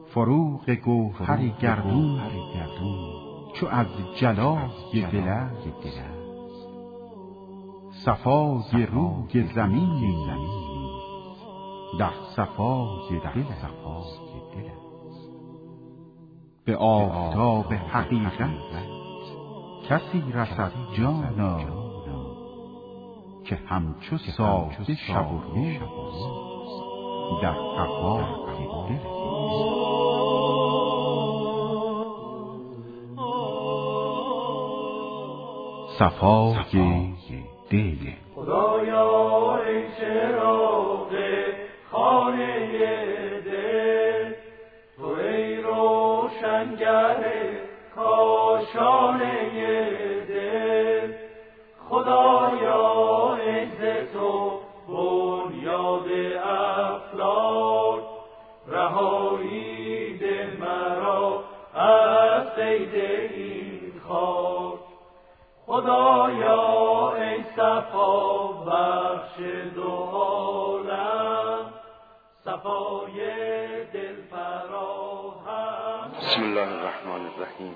فروغ گوهر گردون چو از جلای دل است، صفای روی زمین در صفای دل است. به آفتاب حقیقت کسی رسد جانا، که همچو ساده شب و روز در هوای دل صفای دل. خدایا ای چراغ خانه دل، تو ای روشنگر کاشانه دل، خدایا ای ز تو بنیاد اخلاق، رهایی ده مرا از قید این خاک. خدایا ای صفا بخش دو عالم، صفای دل فراهم. بسم الله الرحمن الرحیم.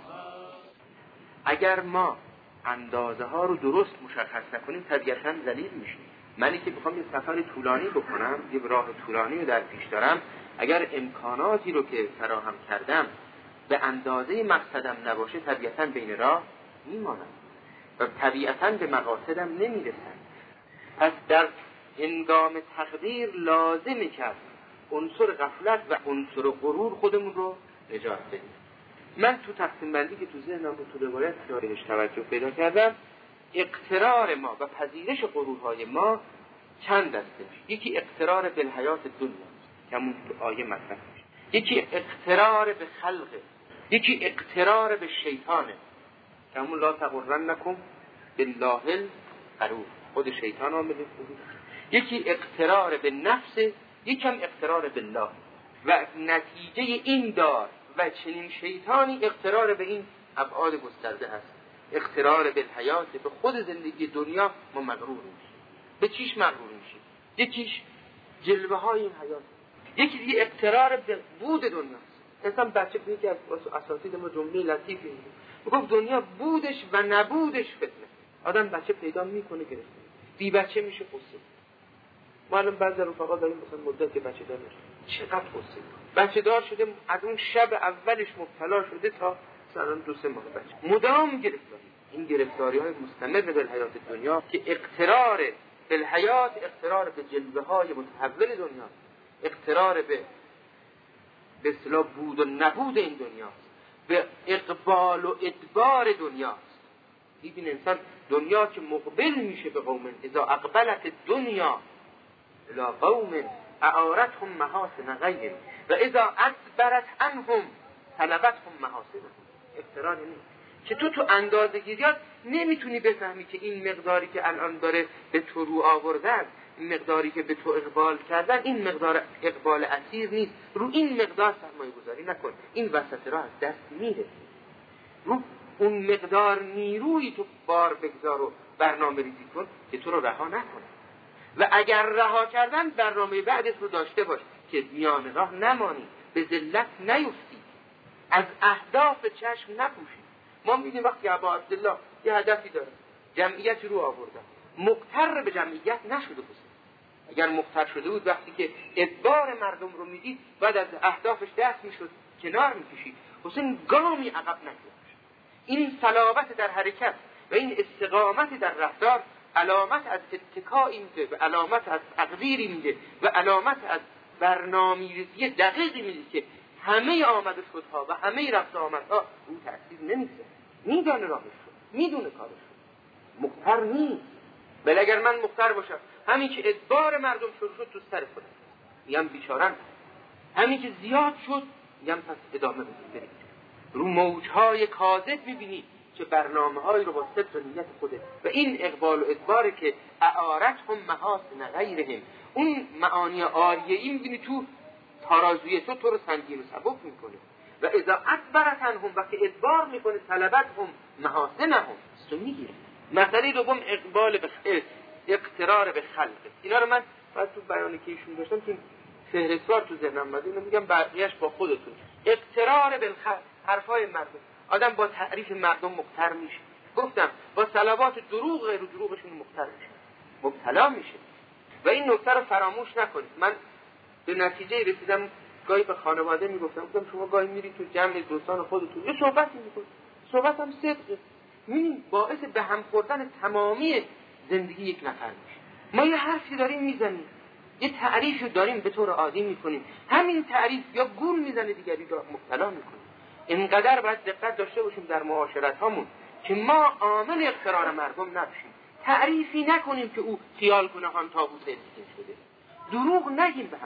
اگر ما اندازه ها رو درست مشخص نکنیم طبیعتاً ذلیل میشیم. منی که بخوام یه سفر طولانی بکنم، یه راه طولانی رو در پیش دارم، اگر امکاناتی رو که فراهم کردم به اندازه مقصدم نباشه طبیعتاً بین راه میمانم و طبیعتاً به مقاصدم نمیرسن. پس در هنگام تقدیر لازمه که عنصر غفلت و عنصر غرور خودمون رو نجات بدیم. من تو تقسیم بندی که تو ذهنم بود تو روایت بهش توجه پیدا کردم، اقترار ما و پذیرش غرورهای ما چند دسته میشه. یکی اقترار به حیات دنیا که همون تو آیه مطرح میشه، یکی اقترار به خلقه، یکی اقترار به شیطانه که همون لا تغرنکم بالله الغرور، خود شیطان آمده بود. یکی اقترار به نفس، یکی هم اقترار بالله. و نتیجه این دار و چنین شیطانی اقترار به این ابعاد گسترده هست. اقترار به حیات، به خود زندگی دنیا ما مغرور میشیم. به چیش مغرور میشیم؟ یکیش جلوه های این حیات، یکی دیگه اقترار به بود دنیاست. مثلا بچه یکی از اساتید ما جمله لطیفی میگفت دنیا بودش و نبودش فتنه. آدم بچه پیدا میکنه گرفته، بی بچه میشه قصه. ما الان بعضی رفقا داریم مثلا مدت بچه دار میشه، چقدر قصه بچه دار شده، از اون شب اولش مبتلا شده تا مثلا 2-3 ماه بچه مدام گرفتاری. این گرفتاری های مستمر به حیات دنیا که اقترار به حیات، اقترار به جلوه های متحول دنیا، اقترار به اصطلاح بود و نبود این دنیاست، به اقبال و ادبار دنیاست. ببین انسان دنیا که مقبل میشه به قوم، اذا اقبلت دنیا الى قوم اعارتهم محاسن غیر و اذا ادبرت عنهم طلبتهم محاسنهم. اقترار نیست که تو اندازه گیریات نمیتونی بفهمی که این مقداری که الان داره به تو رو آوردن، این مقداری که به تو اقبال کردن، این مقدار اقبال اسیر نیست. رو این مقدار سرمایه گذاری نکن، این وسط راه از دست میره. رو اون مقدار نیروی تو بار بگذار و برنامه ریزی کن که تو رو رها نکنه. و اگر رها کردن برنامه بعدت رو داشته باش که میان راه نمانی، به ذلت نیفتی، از اهداف چشم نپوشی. ما می‌بینیم وقتی ابا عبدالله یه هدفی داره، جمعیت رو آورده، مقتر به جمعیت نشده بود. اگر مقتر شده بود وقتی که ادبار مردم رو میدید بعد از اهدافش دست میشد کنار میکشید، حسین گامی عقب نکرد. این صلابت در حرکت و این استقامت در رفتار علامت از اتکایی میده و علامت از تقدیری میده و علامت از برنامه‌ریزی دقیقی میده که همه آمد و شدها و همه رفت آمدها اون تأثیر نمیده. میدونه راهش رو، میدونه کارش رو، مقتر نیست. ولی اگر من مقتر باشم، همین که ادبار مردم شد تو سر خودم، میگم بیچارن. همین که زیاد شد میگم پس ادامه بدید. رو موجهای کاذب میبینی که برنامه‌هایی رو با صدق و نیت خوده و این اقبال و ادباره که اعارتهم محاسن غیرهم، اون معانی عاریه‌ای میبینی تو ترازوی تو رو سنگین و سبک میکنه. و اذا ادبرت عنهم، وقتی ادبار میکنه طلبتهم محاسنهم، تو میگیره. مسئله دوم اقبال به اقترار به خلق. اینا رو من بعد تو بیانی که ایشون داشتم تو فهرستوار تو ذهنم اومد، اینو میگم بقیه‌اش با خودتون. اقترار بالخط، حرفای مردم. آدم با تعریف مردم مقتر میشه. گفتم با صلوات دروغ غیر دروغشون مقتر میشه، مبتلا میشه. و این نکته رو فراموش نکنید. من به نتیجه رسیدم، گاهی به خانواده میگفتم شما گاهی میری تو جمع دوستان خودتون یه صحبتی میکنید، صحبت هم صدقه، میبینید باعث به هم خوردن تمامی زندگی یک نفر میشه. ما یه حرفی داریم میزنیم، یه تعریفی داریم به طور عادی میکنیم، همین تعریف یا گول میزنه دیگری رو مبتلا میکنه. اینقدر باید دقت داشته باشیم در معاشرت هامون که ما عامل اقترار مردم نباشیم. تعریفی نکنیم که او خیال کنه هم تابوت سلسله شده. دروغ نگیم به هم.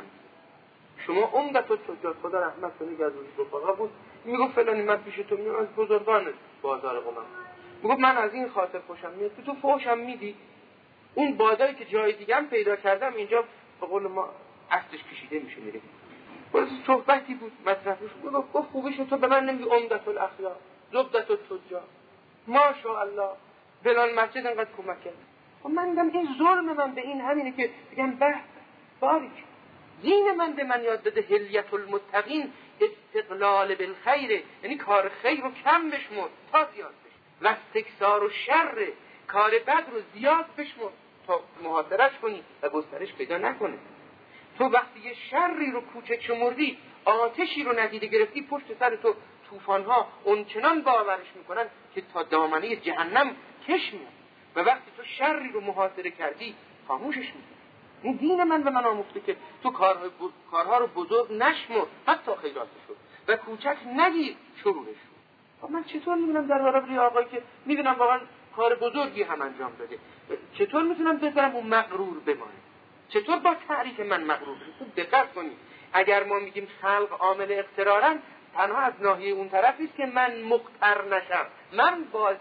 شما عمدت و تجار، خدا رحمت کنه، از اون رفقا بود، میگفت فلانی من پیش تو میام از بزرگان بازار قم، میگفت من از این خاطر خوشم میاد، تو فوشم میدی. اون بازاری که جای دیگه هم پیدا کردم اینجا به قول ما اصلش کشیده میشه میره. باز صحبتی بود مطرحش بود، گفت خوبیش تو به من نمیگی عمدت الاخیار، زبدت التجار، ماشاءالله بلال مسجد انقدر کمک کرد. من میگم این ظلم من به این همینه که بگم به باریک. دین من به من یاد داده هلیت المتقین استقلال بالخیر، یعنی کار خیر رو کم بشمر تا زیاد بشه و استکثار و شر کار بد رو زیاد بشمر تا محاصره‌اش کنی و گسترش پیدا نکنه. تو وقتی یه شری رو کوچک شمردی، آتشی رو ندیده گرفتی، پشت سر تو طوفان‌ها اونچنان باورش میکنن که تا دامنه جهنم کش میاد و وقتی تو شری رو محاصره کردی خاموشش میکنی. این دین من به من آموخته که تو کارها رو بزرگ نشمر، حتی خیراتش رو، و کوچک نگیر شرورش رو. من چطور میدونم در برابر آقایی که میدونم واقعا کار بزرگی هم انجام داده، چطور میتونم بذارم اون مغرور بمانه؟ چطور با تعریف من مغرور بشه؟ خوب دقت کنید. اگر ما میگیم خلق عامل اقترارن، تنها از ناحیه اون طرف نیست که من مقتر نشم، من باز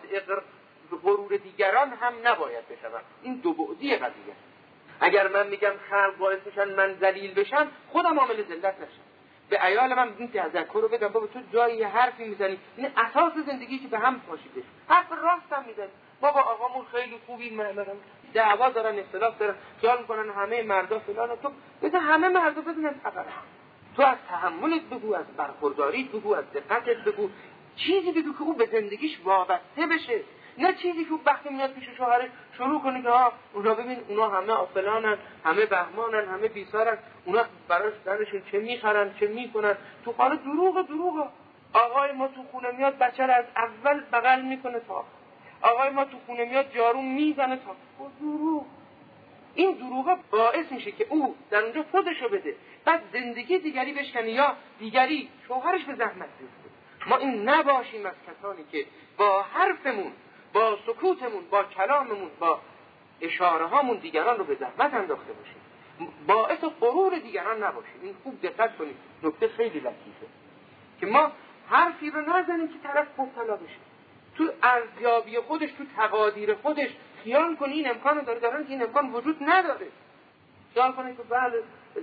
غرور دیگران هم نباید بشم. این دو بعدی قضیه. اگر من میگم خلق باعث میشن من ذلیل بشم، خودم عامل ذلت نشم. به عیال من این تذکر رو بدم، بابا تو جایی حرفی میزنی، این اساس زندگی که به هم پاشیده، حرف راستم میزنی. بابا آقامون خیلی خوبی، مثلا دعوا دارن، اختلاف دارن، خیال میکنن همه مردا فلان، تو بذار همه مردا بدونن فقط تو از تحملت بگو، از برخورداریت بگو، از دقتت بگو، چیزی بگو که او به زندگیش وابسته بشه، نه چیزی که وقتی میاد پیش شوهرش شروع کنه که اونا ببین اونا همه فلانن، همه بهمانن، همه بیسارن، اونا براش درشون چه میخرن چه میکنن. تو خانه دروغ. آقای ما تو خونه میاد بچه رو از اول بغل میکنه تا آقای ما تو خونه میاد جارو میزنه تا دروغ. این دروغ باعث میشه که او در اونجا خودشو بده، بعد زندگی دیگری بشکنه یا دیگری شوهرش به زحمت برسه. ما این نباشیم از کسانی که با حرفمون، با سکوتمون، با کلاممون، با اشاره هامون دیگران رو به زحمت انداخته باشیم، باعث غرور دیگران نباشیم. این خوب دقت کنید، نکته خیلی لطیفه که ما حرفی رو نزنیم که طرف مبتلا بشه. تو ارزیابی خودش، تو تقادیر خودش خیال کنی این امکان داره، در حالی که این امکان وجود نداره. خیال کنی که بله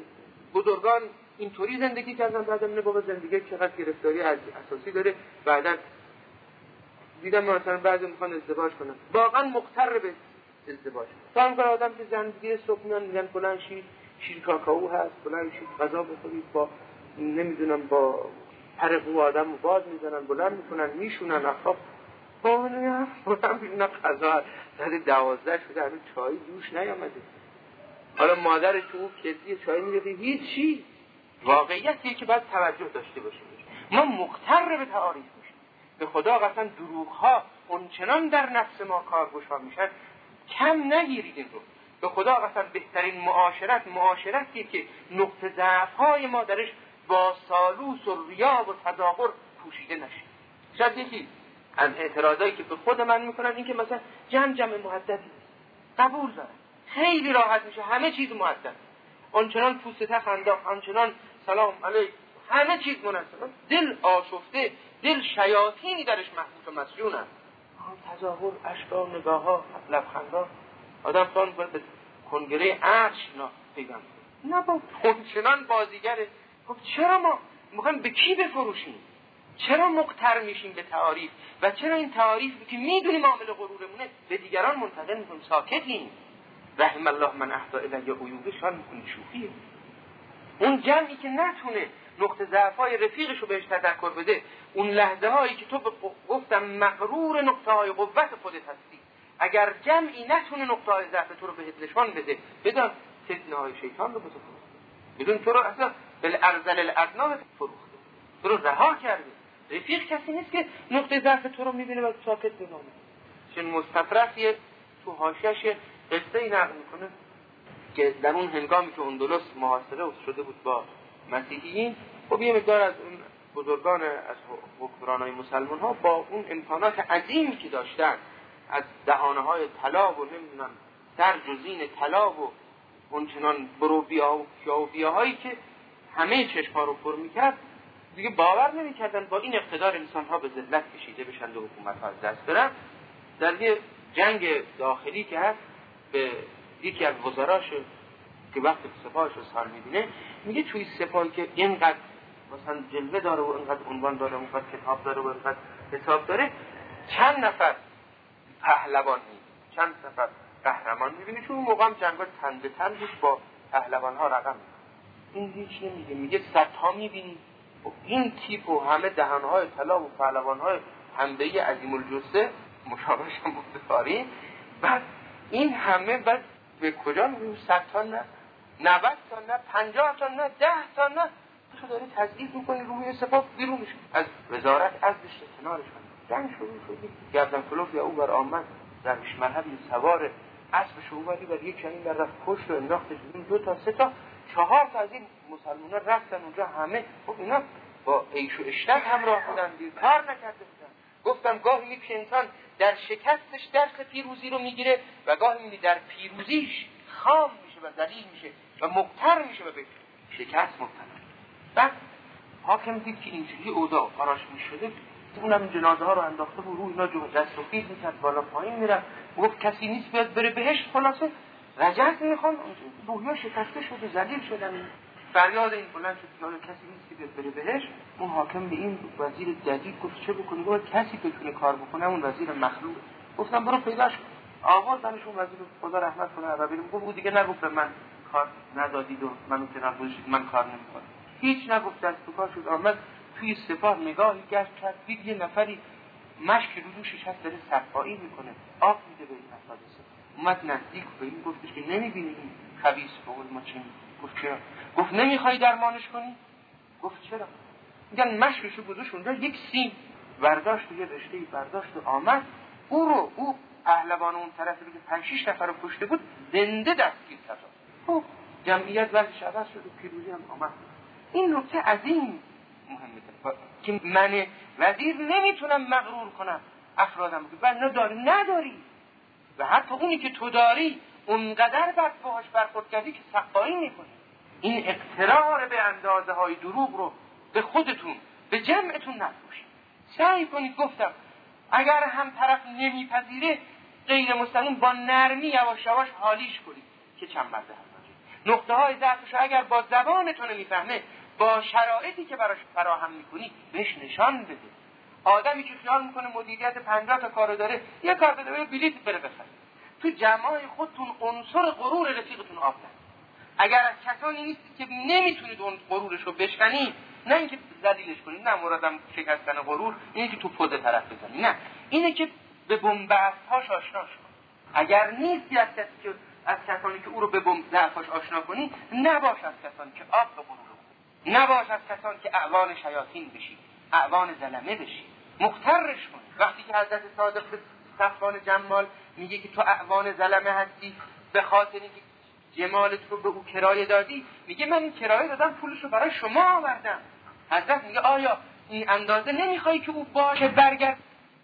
بزرگان اینطوری زندگی کردن، بعد من بابا زندگی چقدر گرفتاری اساسی داره. بعدا دیدم مثلا بعضی میخوان ازدواج کنن، واقعا مقتر به ازدواج. تا میگه آدم که زندگی صبح میان میگن فلان شیر کاکائو هست، فلان شیر غذا بخورید، با نمیدونم با پرقو آدمو باز میزنن، بلند میکنن، میشونن اخاف. نه نه غذا ساعت 12 شده هنوز چای جوش نیامده. حالا مادرش تو کسی چای میگه هیچی. واقعیتیه که باید توجه داشته باشیم. ما مقتر به تعاریف میشیم. به خدا قسم دروغ‌ها اونچنان در نفس ما کارگشا میشن، کم نگیرید این رو. به خدا قسم بهترین معاشرتیه که نقطه ضعف‌های ما درش با سالوس و ریا و تظاهر پوشیده نشه. شاید یکی از اعتراضایی که به خود من میکنن این که مثلا جمع مؤدبی قبول دارن، خیلی راحت میشه، همه چیز مؤدب، آنچنان پوسته خنداق، آنچنان سلام علیک، همه چیز مناسب، دل آشفته، دل شیاطینی درش محبوس و مسجونن. تظاهر، اشکا، نگاه‌ها، لبخندها، آدم فان به کنگره عرش پیغام نه با اونچنان بازیگره. خب چرا ما میخوایم به کی بفروشیم؟ چرا مقتر میشیم به تعاریف و چرا این تعاریف که میدونیم عامل غرورمونه به دیگران منتقل میکنیم؟ ساکتیم. رحم الله من اهدی الی عیوبه، شان میکنیم شوخیه. اون جمعی که نتونه نقطه ضعف‌های رفیقش رو بهش تذکر بده، اون لحظه هایی که تو گفتم مغرور نقطه های قوت خودت هستی، اگر جمعی نتونه نقطه های ضعف تو رو بهت نشان بده، بدان فتنه های شیطان رو به تو فروخته، بدون تو رو اصلا بالارذل الادنا فروخته، تو رو رها کرده. رفیق کسی نیست که نقطه ضعف تو رو میبینه و ساکت بمونه. چون مستفرقیه تو حاشیه‌اش قصه‌ای نقل میکنه که در اون هنگامی که اندلس محاصره شده بود با مسیحیین، خب یه مقدار از اون بزرگان از حکمرانای مسلمان ها با اون امکانات عظیمی که داشتن، از دهانه های طلا و نمیدونم درج و زین طلا و اونچنان بروبیا و کیاوبیاهایی که همه چشم‌ها رو پر میکرد، دیگه باور نمیکردن با این اقتدار انسان ها به ذلت کشیده بشن و حکومت ها از دست برن. در یه جنگ داخلی که هست به یکی از وزراش که وقتی سپاهش رو سال میبینه میگه توی سپاهی که اینقدر مثلا جلوه داره و اینقدر عنوان داره و اینقدر کتاب داره و اینقدر حساب داره، چند نفر پهلوان میبینی، چند نفر قهرمان میبینی؟ چون اون موقع هم جنگ‌ها تن به تن بود، با پهلوان ها رقم میکنه. این هیچ نمیگه، میگه صدها میبینی این تیپ و همه دهانهای طلا و پهلوان‌های حمده‌ای عظیم الجثه مشابهش هم بود تاریخ. بعد این همه بعد به کجا می‌ریم؟ 100 تا نه، 90 تا نه، 50 تا نه، 10 تا نه، تو داری تضعیف می‌کنی روی سپاه، بیرون میشه از وزارت، از دشت کنارش جنگ شروع شد. گردن کلوف یا او بر آمد در مرحبی سوار اسبش رو اومدی و یک چنین در رفت کشت و انداختش بیرون. 2 تا 3 تا 4 تا از این مسلمان‌ها رفتن اونجا، همه خب اینا با عیش و عشرت همراه بودن، کار نکرده بودن. گفتم گاهی یک انسان در شکستش درس پیروزی رو میگیره و گاهی میبینی در پیروزیش خام میشه و ذلیل میشه و مقتر میشه و به شکست مبتلا. بعد حاکم دید که اینجوری اوضاع فراش میشده، اونم جنازه ها رو انداخته بود، روی اینا دست و خیز میکرد، بالا پایین میرفت، گفت کسی نیست بیاد بره بهشت. خلاصه رجعت میخوان، روحیا شکسته شده، ذلیل شدن، فریاد این بلند شد که کسی نیست که بیاد بره بهشت. اون حاکم به این وزیر جدید گفت چه بکنی؟ گفت کسی که بتونه کار بکنه اون وزیر مخلوق. گفتم برو پیداش کن. آوردنش اون وزیر، خدا رحمت کنه و بریم. گفت دیگه نگفت من کار ندادید و منو که نگذاشتید من کار نمیکنم. هیچ نگفت، دست به کار شد. آمد توی سپاه نگاهی گشت کرد، دید یه نفری مشک رو دوشش هست داره صفایی میکنه، آب میده به این حادثه. اومد نزدیک به این گفتش که نمیبینی این خبیث فوق ما چی؟ گفت چرا؟ گفت نمیخوای درمانش کنی؟ گفت چرا؟ میگن مشکشو گذاشت اونجا، یک سیم برداشت، یه رشته‌ای برداشت و آمد او پهلوان اون طرفی که 5-6 نفر رو کشته بود زنده دستگیر کرد. خب جمعیت وضعش عوض شد و پیروزی هم آمد. این نکته عظیم مهمه که من وزیر نمیتونم مغرور کنم افرادم که نداری و حتی اونی که تو داری اونقدر بد باهاش برخورد کردی که سقایی میکنی. این اقترار به اندازه های دروغ رو به خودتون به جمعتون نفروشید. سعی کنید، گفتم اگر هم طرف نمیپذیره غیر مستقیم با نرمی یواش یواش حالیش کنید که چند مرده هم نقطه های ضعفش اگر با زبانتون نمیفهمه با شرایطی که براش فراهم میکنی بهش نشان بده. آدمی که خیال میکنه مدیریت 50 تا کارو داره، یه کار بده بلیط بره بخره. تو جمعای خودتون عنصر غرور رفیقتون آب نکنید. اگر از کسانی نیستید که نمیتونید اون غرورش رو بشکنید، نه اینکه ذلیلش کنید، نه مرادم شکستن غرور اینه که تو پوز طرف بزنید، نه، اینه که به بن‌بست‌هاش آشنا شو. اگر نیستی از کسانی که او رو به بن‌بست‌هاش آشنا کنی، نباش از کسانی که آب به غرور رو، نباش از کسانی که اعوان شیاطین بشی، اعوان ظلمه بشی، مخترش کن. وقتی که حضرت صادق به صفوان جمال میگه که تو اعوان ظلمه هستی به خاطر اینکه جمالت رو به او کرایه دادی، میگه من این کرایه دادم، پولش رو برای شما آوردم. حضرت میگه آیا این اندازه نمیخوای که او باشه برگرد؟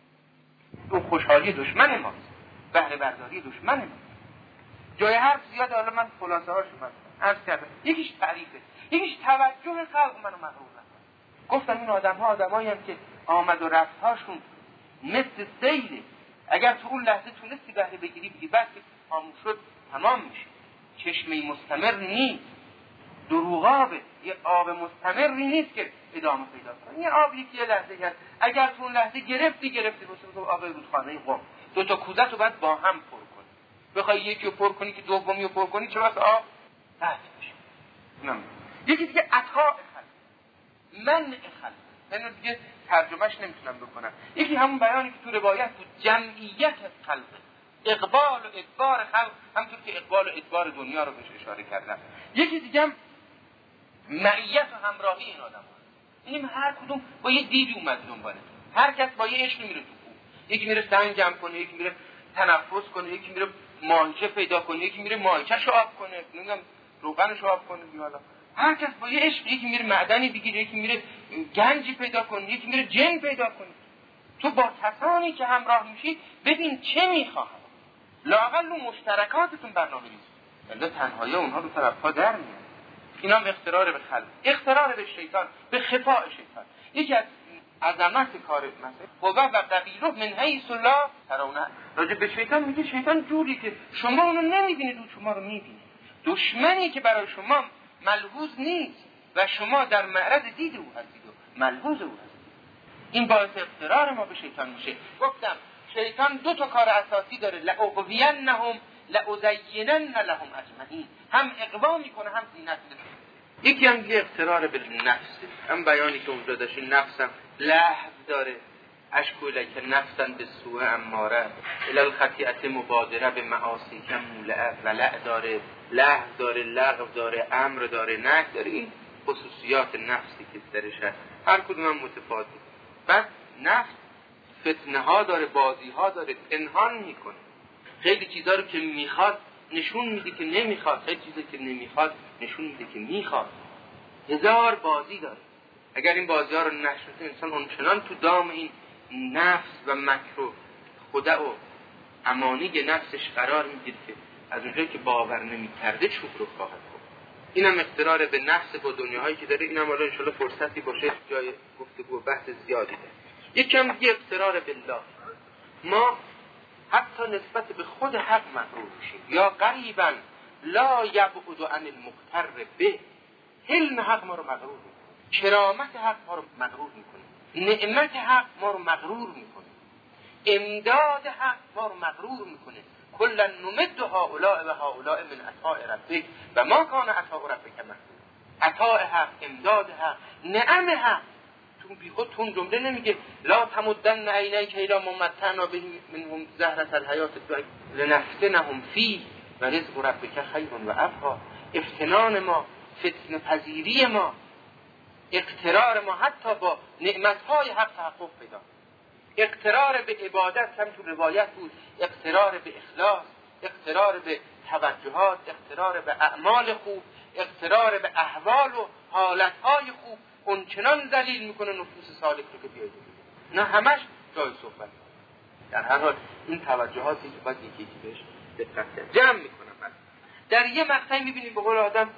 اون خوشحالی دشمن ماست، بهره برداری دشمن ماست. جای حرف زیاد، حالا من خلاصه هاش عرض کردم. یکیش تعریفه، یکیش توجه خلق منو مغرور نکنه. گفتم این آدمایی هم که آمد و رفت هاشون مثل سیله، اگر تو اون لحظه تونستی بهره بگیری بگی، بعد که خاموش شد تمام میشه. چشمه مستمر نیست، دروغابه، یه آب مستمری نیست که ادامه پیدا کنه. یه آبی که یه لحظه گرفت، اگر تو اون لحظه گرفتی مثل آب رودخانه قم، 2 تا کوزه رو باید با هم پر کنی. بخوای یکی رو پر کنی که دومی رو پر کنی چه وقت آب قطع میشه. یکی دیگه عطاء خلق، منع خلق، اینو دیگه ترجمهش نمیتونم بکنم. یکی همون بیانی که تو روایت بود، جمعیت خلق، اقبال و ادبار خلق، همونطور که اقبال و ادبار دنیا رو بهش اشاره کردم. یکی دیگه هم معیت و همراهی این آدم ها. اینیم هر کدوم با یه دیدی اومد دنباله، هر کس با یه عشقی میره تو کوه، یکی میره سنگ جمع کنه، یکی میره تنفس کنه، یکی میره ماهیچه پیدا کنه، یکی میره ماهیچه‌شو آب کنه، نمیدونم روغنشو آب کنه دیوالا. هر کس با یه عشق، یکی میره معدنی بگیره، یکی میره گنجی پیدا کنه، یکی میره جن پیدا کنه. تو با کسانی که همراه میشی ببین چه میخواهند، لااقل مشترکاتتون برنامه‌ریزی، ولی تنهایی اونها رو طرف‌ها در میاد. اینا هم اقترار به خلق، اقترار به شیطان، به خفاء شیطان. یکی از عظمت کار مثلا قوا و قبیله من حیث لا ترونه، راجع به شیطان میگه شیطان جوری که شما اونو نمیبینید، اون شما رو میبینه. دشمنی که برای شما ملحوظ نیست و شما در معرض دید او هستید و ملحوظ او هستید. این باعث اقترار ما به شیطان میشه. گفتم شیطان دو تا کار اساسی داره، لأغوینهم لأزینن لهم اجمعین، هم اغوا میکنه هم زینت میده. یکی هم دیگه اقترار به نفس، هم بیانی که اونجا داشت نفسم لهو داره، اشکوله که نفسن به سوء اماره الال خطیعت مبادره به معاصی کم مولعه ولع داره، لهو داره، لغو داره، امر داره، نهی داره. این خصوصیات نفسی که درش هست، هر کدوم هم متفاوته. بعد نفس فتنه ها داره، بازی ها داره، پنهان میکنه، خیلی چیزا رو که میخواد نشون میده که نمیخواد، خیلی چیزا که نمیخواد نشون میده که میخواد. هزار بازی داره. اگر این بازی ها رو نشناسه انسان اونچنان تو دام این نفس و مکر و خدا و امانی نفسش قرار میگیره که از اونجایی که باور نمیکرده چوب رو خواهد خورد. اینم اقترار به نفس با دنیاهایی که داره. اینم حالا انشالله فرصتی باشه جای گفتگو و بحث زیادی داره. یکم دیگه اقترار بالله. ما حتی نسبت به خود حق مغرور میشیم، یا قریبا لا یبعد عن المغتر به. علم حق ما رو مغرور میکنه، کرامت حق ما رو مغرور میکنه، نعمت حق ما رو مغرور میکنه، امداد حق ما رو مغرور میکنه. کلا نمد هؤلاء و هؤلاء من عطاء ربک و ما کان عطاء ربک محظورا. عطاء حق، امداد حق، نعم حق. تو بی خود تون جمله نمیگه لا تمدن عینیک الی ما متعنا به منهم زهرة الحیات الدنیا لنفتنهم فیه و رزق ربک خیر و ابقی. افتنان ما، فتنه پذیری ما، اقترار ما حتی با نعمتهای حق تحقق پیدا، اقترار به عبادت هم تو روایت بود، اقترار به اخلاص، اقترار به توجهات، اقترار به اعمال خوب، اقترار به احوال و حالتهای خوب، اونچنان ذلیل میکنه نفوس سالک رو که بیاید. نه همش جای صحبت. در هر حال این توجهاتی که باید یکی یکی بهش دقت کرد. جمع میکنم من. در یه مقطعی میبینیم به قول آدم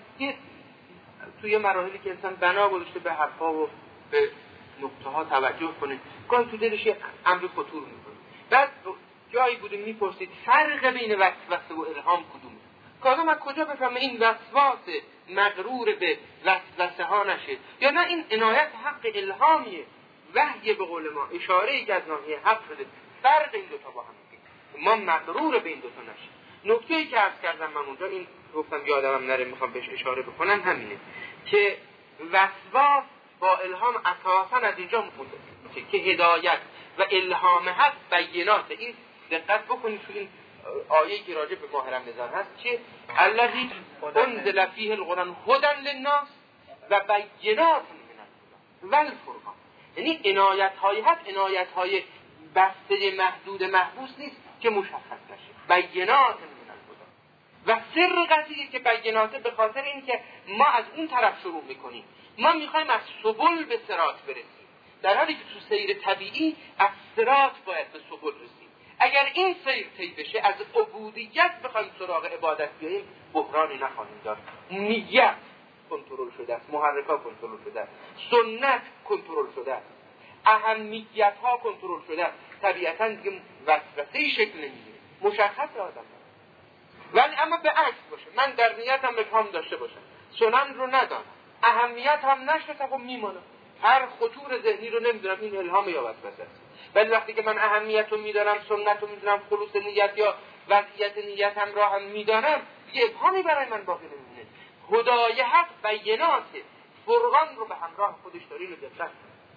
توی مراحلی که انسان بنا گذاشته به حرفا و به نقطه ها توجه کنه، گاهی تو دلش امر خطور میکنه. بعد جایی بودیم میپرسید فرق بین وسوسه و الهام کدومه؟ که آدم از کجا بفهمه این وسواس مغرور به وسوسه ها نشه، یا نه این عنایت حق الهامیه، وحی به قول ما، اشاره ای که از ناحیه حق شده. فرق این دوتا با هم ما مغرور به این دوتا نشه. نکته‌ای که عرض کردم من اونجا، این گفتم یادم نره میخوام بهش اشاره بکنم، همینه که وسواس با الهام اساساً از اینجا متفاوته که هدایت و الهام حق بینات. این دقت بکنید تو این آیه‌ای که راجع به ماه رمضان هست که الذی انزل فیه القرآن هدی للناس و بینات من الهدی والفرقان. یعنی عنایت‌های حق عنایت‌های بسته محدود محبوس نیست که مشخص نشه، بینات من الهدی. و سر قضیه که بیناته به خاطر این که ما از اون طرف شروع میکنیم، ما میخوایم از سبل به صراط برسیم، در حالی که تو سیر طبیعی از صراط باید به سبل رسیم. اگر این سیر طی بشه، از عبودیت بخوایم سراغ عبادت بیاییم، بحرانی نخواهیم داشت. نیت کنترل شده است، محرکات کنترل شده است، سنت کنترل شده است، اهمیت ها کنترل شده است. طبیعتاً دیگه وسوسه‌ای شکل نمیگیره، مشخص آدم. ولی اما به عکس باشه، من در نیتم ابهام داشته باشم، سنن رو ندارم، اهمیت هم نشده، خب میمانم، هر خطور ذهنی رو نمیدونم این الهام یا وسوسه است. ولی وقتی که من اهمیت رو میدارم، سنت رو میدونم، خلوص نیت یا وضعیت نیت هم راه هم میدانم، دیگه ابهامی برای من باقی نمیمونه. هدای حق بینات فرقان رو به همراه خودش داره. اینو دقت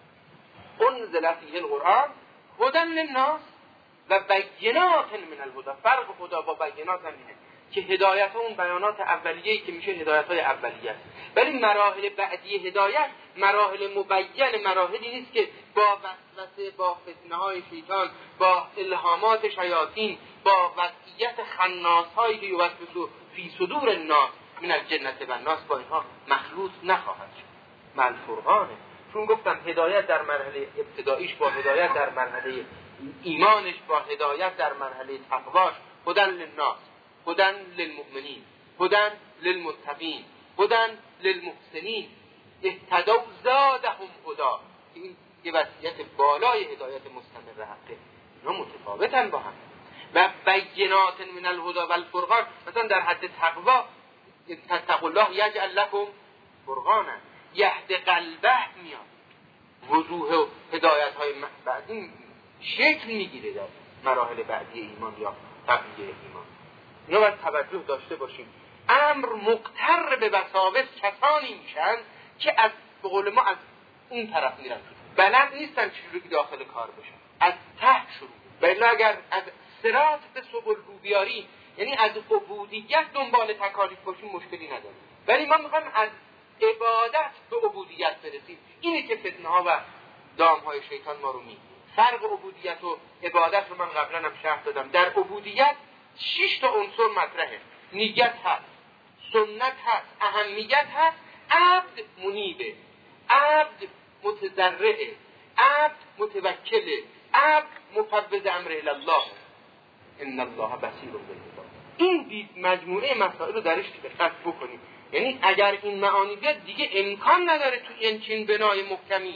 انزل فیه القرآن هدی للناس و بینات من الهدی. فرق هدی با بینات هم اینه که هدایت اون بیانات اولیه‌ای که میشه هدایت‌های اولیه است، ولی مراحل بعدی هدایت مراحل مبین، مراحلی نیست که با وسوسه، با فتنه‌های شیطان، با الهامات شیاطین، با وضعیت خناس‌هایی که یوسوسو فی صدور الناس من الجنة و الناس با اینها مخلوط نخواهد شد. مع فرقانه. چون گفتم هدایت در مرحله ابتداییش با هدایت در مرحله ایمانش با هدایت در مرحله تقواش، هدی للناس، هدی للمؤمنین، هدی للمتقین، هدی للمحسنین، اهتدوا زادهم هدی. این یه وضعیت بالای هدایت مستمر حقه. اینا متفاوتن با هم. و بینات من الهدی و الفرقان، مثلا در حد تقوا تتقوا الله یجعل لکم فرقانا، یهد قلبه میاد. وضوح و هدایت های بعدی شکل میگیره در مراحل بعدی ایمان یا تقویه ایمان. اینا باید توجه داشته باشیم. امر مقتر به وساوس کسانی میشن که از به قول ما از اون طرف میرن، بلد نیستن چجوری داخل کار بشن، از ته شروع. ولی اگر از صراط به سبل رو بیاری، یعنی از عبودیت دنبال تکالیف باشیم، مشکلی نداره. ولی ما میخوایم از عبادت به عبودیت برسیم. اینه که فتنه ها و دام های شیطان ما رو میگه. فرق عبودیت و عبادت رو من قبلا هم شرح دادم. در عبودیت 6 تا عنصر مطرحه. نیت هست، سنت هست، اهمیت هست، عبد منیبه، عبد متضرعه، عبد متوکله، عبد مفوض امر الله، ان الله بصیر بالعباد. این مجموعه مسائل رو درش دقت بکنید. یعنی اگر این معانی بیاد دیگه امکان نداره تو این چین بنای محکمی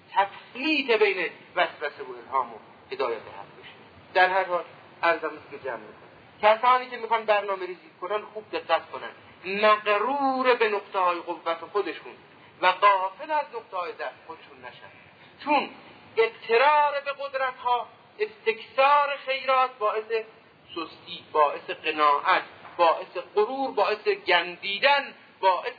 تفصیل بین وسوسه و الهام و هدایت حق بشه. در هر حال عرضم که جمع میکنم، کسانی که میخوان برنامه ریزی کنن خوب دقت کنن، مغرور به نقطه های قوت خودشون و غافل از نقطه های ضعف خودشون نشن. چون اضطرار به قدرت ها، استکثار خیرات باعث سستی، باعث قناعت، باعث غرور، باعث گندیدن، باعث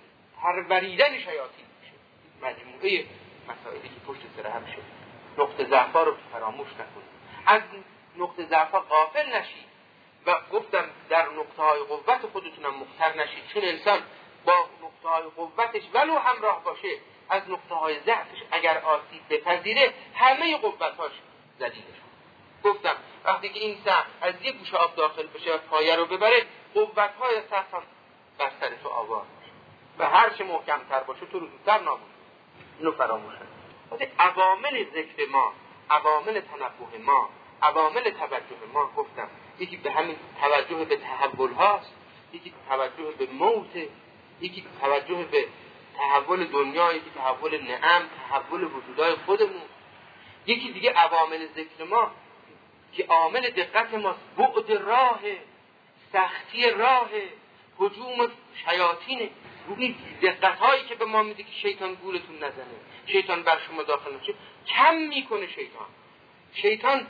پروریدن شیاطین میشه. مجموعه مسائلی که پشت سر هم شد. نقطه ضعف رو فراموش نکنید، از نقطه ضعف غافل نشید و گفتم در نقطه های قوت خودتونم مختل نشید. چون انسان با نقطه های قوتش ولو همراه باشه، از نقطه های ضعفش اگر آسیب بپذیره همه قوتاش ذلیلش. گفتم وقتی که این سهم از یک گوشه آب داخل بشه و پایه رو ببره، قوت‌های سخت هم بر سر تو آوار میشه و هر چه محکم‌تر باشه تو رو زودتر نابود. اینو فراموش نکنید. عوامل ذکر ما، عوامل تنبه ما، عوامل توجه ما، گفتم یکی به همین توجه به تحول هاست، یکی توجه به موت، یکی توجه به تحول دنیا، یکی تحول نعم، تحول وجودای خودمون. یکی دیگه عوامل ذکر ما که عامل دقت ماست، بعد راه، سختی راه، هجوم شیاطینه. این دقت هایی که به ما میده که شیطان گولتون نزنه، شیطان بر شما داخل نشه، کم میکنه شیطان.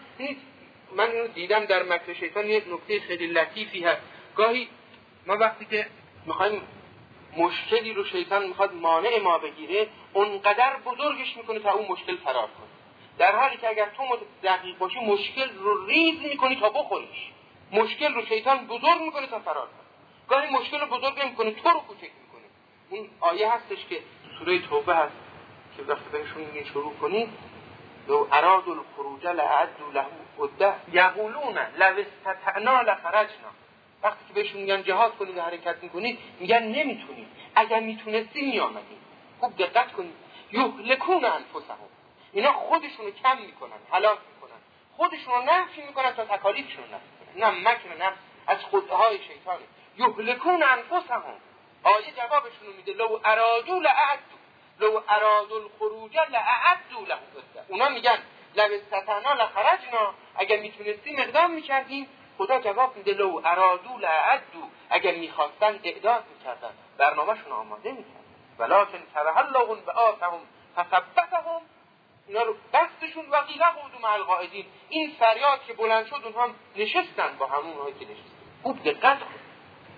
من اینو دیدم در مکر شیطان. یه نکته خیلی لطیفی هست. گاهی ما وقتی که میخوایم مشکلی رو شیطان میخواد مانع ما بگیره، اونقدر بزرگش میکنه تا اون مشکل فرار کنه، در حالی که اگر تو دقیق باشی مشکل رو ریز میکنی تا بخوریش. مشکل رو شیطان بزرگ میکنه تا فرار کنه. گاهی مشکل رو بزرگ نمیکنه، تو رو کوچک میکنه. اون آیه هستش که سوره توبه هست که وقتی بهشون میگه شروع کنید لو ارادوا الخروج لأعدوا له عدة یقولون لو استطعنا لخرجنا. وقتی که بهشون میگن جهاد کنید و حرکت میکنید، میگن نمیتونیم، اگر میتونستیم میآمدیم. خوب دقت کنید. یهلکون انفسهم، اینا خودشونو کم میکنن، هلاک میکنن، خودشونو نفی میکنن تا تکالیفشونو نفی کنن. نه مکر نفس از خودهای شیطانه. یهلکون انفسهم. آیه جوابشونو میده لو ارادوا لأعدوا، لو ارادوا الخروج لأعدوا له عدة. اونا میگن لو استطعنا لخرجنا، اگر میتونستیم اقدام میکردیم. خدا جواب میده لو ارادوا لأعدوا، اگر میخواستن اعداد میکردن، برنامه‌شون آماده میکردن. ولکن کره الله بعاثهم فثبتهم، اینا رو دستشون و قیل قعودوا مع القاعدین. این فریاد که بلند شد اونها نشستن با همون هایی که نشستن. خوب دقت کن.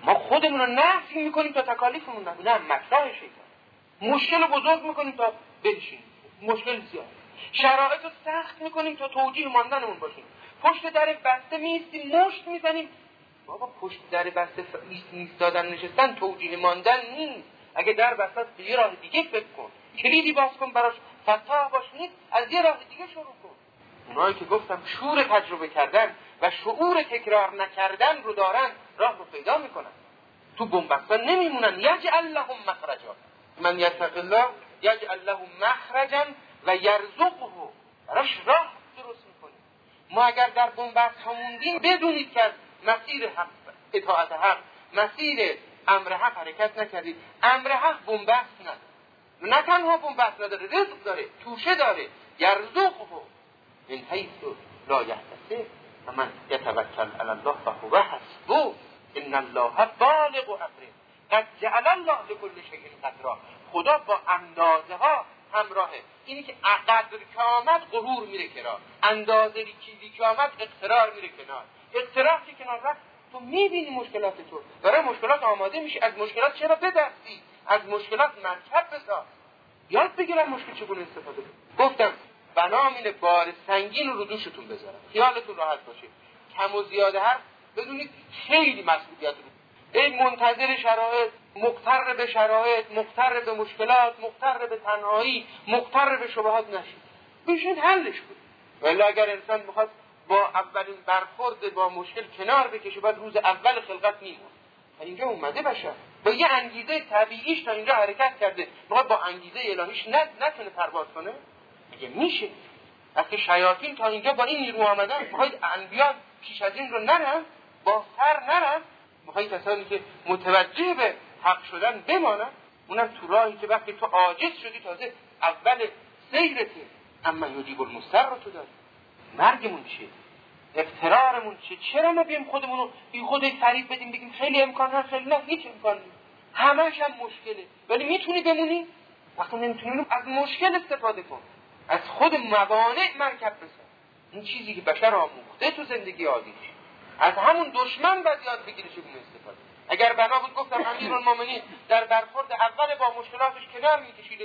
ما خودمون رو نفی میکنیم تا تکالیفمون نبود. نه، مطرح شیطان. مشکل بزرگ میکنیم تا بنشینیم، مشکل زیاد. شرایط رو سخت میکنیم تا توجیه ماندنمون باشیم. پشت در بسته میستیم، مشت میزنیم. بابا پشت در بسته ایستادن نشستن توجیه ماندن نیست. اگه در بسته است یه راه دیگه فکر کن، کلیدی باز کن براش، فتاح باش، نیست از یه راه دیگه شروع کن. اونایی که گفتم شور تجربه کردن و شعور تکرار نکردن رو دارن، راه رو پیدا میکنن. تو بنبستا نمیمونن. یجعل لهم مخرجا، من یتق الله یجعل له مخرجا و یرزقه، براش راه درست میکنه. ما اگر در بنبست ها موندیم، بدونید که از مسیر حق، اطاعت حق، مسیر امر حق حرکت نکردید. امر حق بنبست نداره، نه تنها بنبست نداره، رزق داره، توشه داره. یرزقه من حیث لا یحتسب و من یتوکل علی الله فهو حسبه ان الله بالغ امره قد جعل الله لكل شیء قدرا. خدا با اندازه ها همراهه. اینی که قدر که آمد غرور میره کنار، اندازه چیزی که آمد اقترار میره کنار. اقترار که کنار رفت، تو میبینی مشکلات تو، برای مشکلات آماده میشی. از مشکلات چرا بدرسی؟ از مشکلات مرکب بساز، یاد بگیرم مشکل چگونه استفاده کنم. گفتم بنامین بار سنگین رو دوشتون بذارم، خیالتون راحت باشه. کم و زیاده حرف بدونید خیلی مسئولیت رو. ای منتظر شرایط، مغتر به شرایط، مغتر به مشکلات، مغتر به تنهایی، مغتر به شبهات نشید. بشین حلش کنید. ولی اگر انسان میخواد با اولین برخورد با مشکل کنار بکشه، بعد روز اول خلقت میمونه. اینجا اومده بشر با یه انگیزه طبیعیش تا اینجا حرکت کرده، میخواد با انگیزه الهیش نتونه پرواز کنه؟ اگه میشه. وقتی شیاطین تا اینجا با این نیرو آمدن، میخواید انبیاء پیش از این رو نرن، با سر نرن، میخواید کسانی که متوجه به حق شدن بمانن. اونم تو راهی که وقتی تو عاجز شدی تازه اول سیرته. اما یجیب المضطر رو تو داری. مرگمون چیه؟ اقترارمون چیه؟ چرا ما بیم خودمون رو بی خودی فریب بدیم بگیم خیلی امکان هست، خیلی نه، هیچ امکان نیست، همش هم مشکله. ولی میتونی بمونی؟ وقتی نمیتونی از مشکل استفاده کن، از خود موانع مرکب بساز. این چیزی که بشر آموخته تو زندگی عادیش. از همون دشمن باید یاد بگیره چگونه استفاده. اگر بنا بود گفتم امیرالمومنین در برخورد اول با مشکلاتش کنار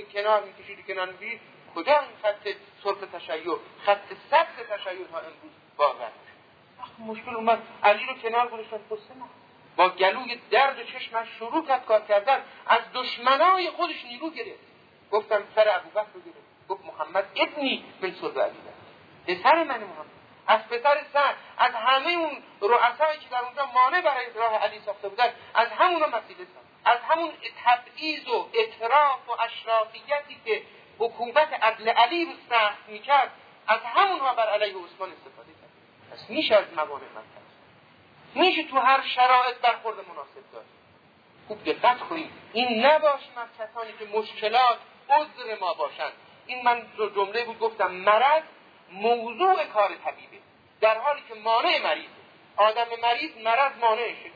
میکشید، کجا این خط سرخ تشیع، خط سبز تشیع تا امروز باقی است؟ مشکل اومد علی رو کنار گذاشتن، قصه نه. با گلوی درد چشمش شروع کرد کار کردن، از دشمنای خودش نیرو گرفت. گفتم سر ابوبکر رو گرفت، گفت محمد ابنی من صلب علی، پسر من محمد، از پسر سعد، از همه اون رؤسایی که در اونجا مانع برای راه علی ساخته بودن، از همونا مسئله ساخت. از همون تبعیض و اطراف و اشرافیتی که حکومت عدل علی رو سخت میکرد، از همونها بر علیه عثمان استفاده کرد. پس میشه از موانع مرکز، میشه تو هر شرایط برخورد مناسب داشت. خوب دقت کنید این نباشیم از کسانی که مشکلات عذر ما باشند. این من جمله بود گفتم مرض موضوع کار طبیبه، در حالی که مانع مریضه. آدم مریض مرض مانعشه.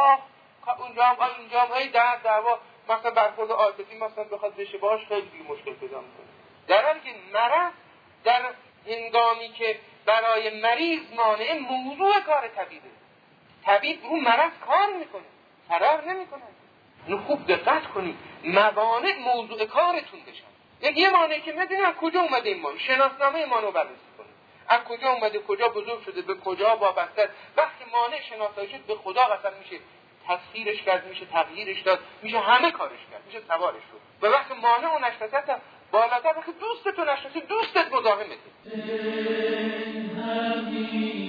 اونجا هم هی دعوا مثلا برخورد عاطفی مثلا بخواد بشه باش، خیلی دیگه مشکل پیدا میکنه. در حالی که مرض در هنگامی که برای مریض مانع موضوع کار طبیبه، طبیب رو مرض کار میکنه، فرار نمیکنه. اینو خوب دقت کنید، موانع موضوع کارتون بشن. یه مانعی که میدونی از کجا اومده این مانع، شناسنامه مانع رو بررسی کنید. از کجا اومده، کجا بزرگ شده، به کجا وابسته. وقتی مانع شناسایی شد، به خدا قسم میشه تفسیرش کرد، میشه تغییرش داد، میشه همه کارش کرد، میشه سوارش شد. و وقتی مانع رو نشناسید، بالاتر وقتی دوستتو نشناسی، دوستت مزاحمته.